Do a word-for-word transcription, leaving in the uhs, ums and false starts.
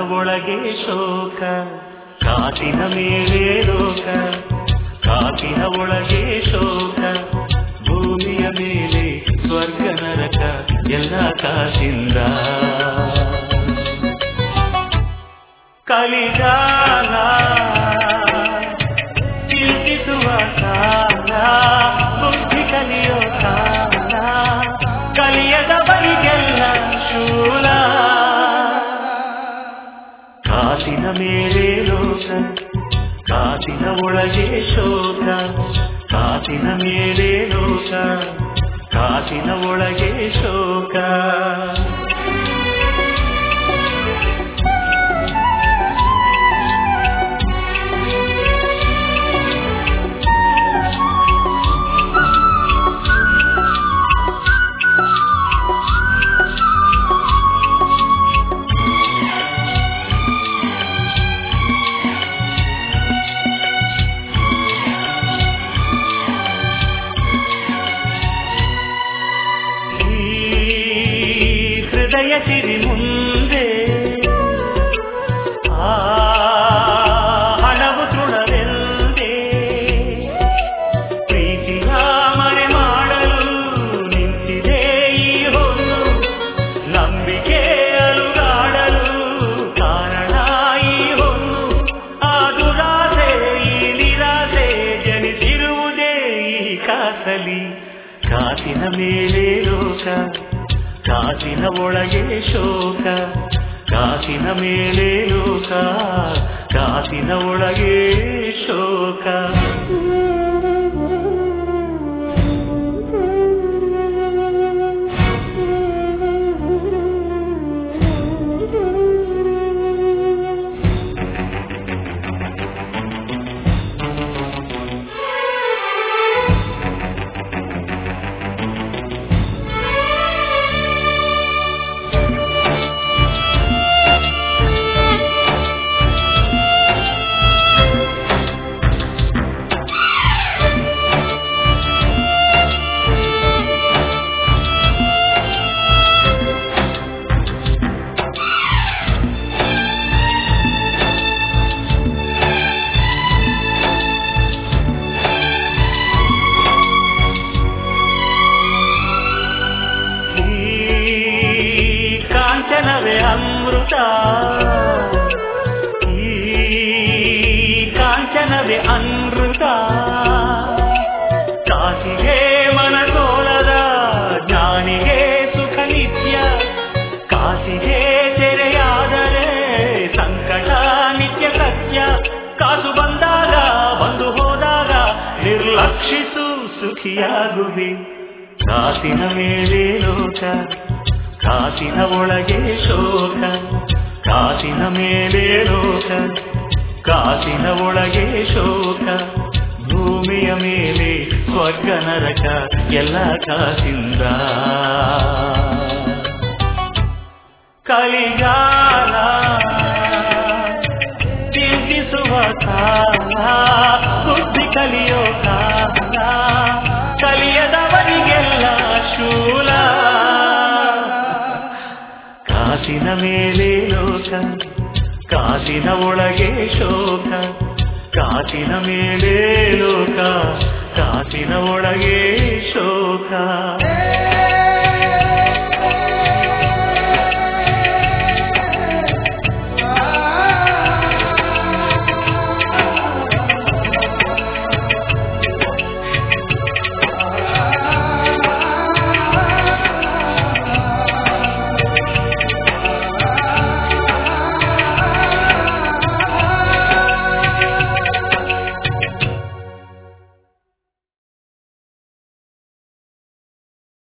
ಒಳಗೆ ಶೋಕ ಕಾಸಿನ ಮೇಲೆ ಲೋಕ ಕಾಸಿನ ಒಳಗೆ ಶೋಕ ಭೂಮಿಯ ಮೇಲೆ ಸ್ವರ್ಗ ನರಕ ಎಲ್ಲ ಕಾಸಿಂದ ಕಲಿಗಾಲ ಚಿಂತಿಸುವ ಕಾಲ ಬುದ್ಧಿ ಕಲಿಯೋ ಕಾಲ ಕಲಿಯದವರಿಗೆಲ್ಲ ಶೂಲ ಕಾಸಿನ ಮೇಲೆ ಲೋಕ ಕಾಸಿನ ಒಳಗೆ ಶೋಕ ಕಾಸಿನ ಮೇಲೆ ಲೋಕ ಕಾಸಿನ ಒಳಗೆ ಶೋಕ ಸಿರಿ ಮುಂದೆ ಆ ಹಣವು ತೃಣವೆಂದೇ ಪ್ರೀತಿಯ ಮನೆ ಮಾಡಲು ನಿಂತಿದೆ ಈ ಹೊನ್ನು ನಂಬಿಕೆ ಅಲುಗಾಡಲು ಕಾರಣ ಈ ಹೊನ್ನು ಆ ದುರಾಸೆ ಈ ನಿರಾಸೆ ಜನಿಸಿರುವುದೇ ಈ ಕಾಸಲಿ ಕಾಸಿನ ಮೇಲೆ ಲೋಕ ಕಾಸಿನ ಒಳಗೆ ಶೋಕ ಕಾಸಿನ ಮೇಲೆ ಲೋಕ ಕಾಸಿನ ಒಳಗೆ ಶೋಕ ಕಾಂಚನವೇ ಅಮೃತ ಈ ಕಾಂಚನವೇ ಅಮೃತ ಕಾಸಿಗೆ ಮನಸೋಲದ ಜ್ಞಾನಿಗೆ ಸುಖ ನಿತ್ಯ ಕಾಸಿಗೆ ತೆರೆಯಾದರೆ ಸಂಕಟ ನಿತ್ಯ ಸತ್ಯ ಕಾಸು ಬಂದಾಗ ಬಂದು ಹೋದಾಗ ನಿರ್ಲಕ್ಷಿಸು ಸುಖಿಯಾಗುವೆ ಕಾಸಿನ ಮೇಲೆ ಲೋಕ ಕಾಸಿನ ಒಳಗೆ ಶೋಕ ಕಾಸಿನ ಮೇಲೆ ಲೋಕ ಕಾಸಿನ ಒಳಗೆ ಶೋಕ ಭೂಮಿಯ ಮೇಲೆ ಸ್ವರ್ಗ ನರಕ ಎಲ್ಲ ಕಾಸಿಂದ ಕಲಿಗಾಲ ಚಿಂತಿಸುವ ಕಾಲ ಬುದ್ಧಿ ಕಲಿಯೋ ಕಾಲ ಕಲಿಯದವರಿಗೆಲ್ಲ ಶೂಲ ಕಾಸಿನ ಮೇಲೆ ಲೋಕ ಕಾಸಿನ ಒಳಗೆ ಶೋಕ ಕಾಸಿನ ಮೇಲೆ ಲೋಕ ಕಾಸಿನ ಒಳಗೆ ಶೋಕ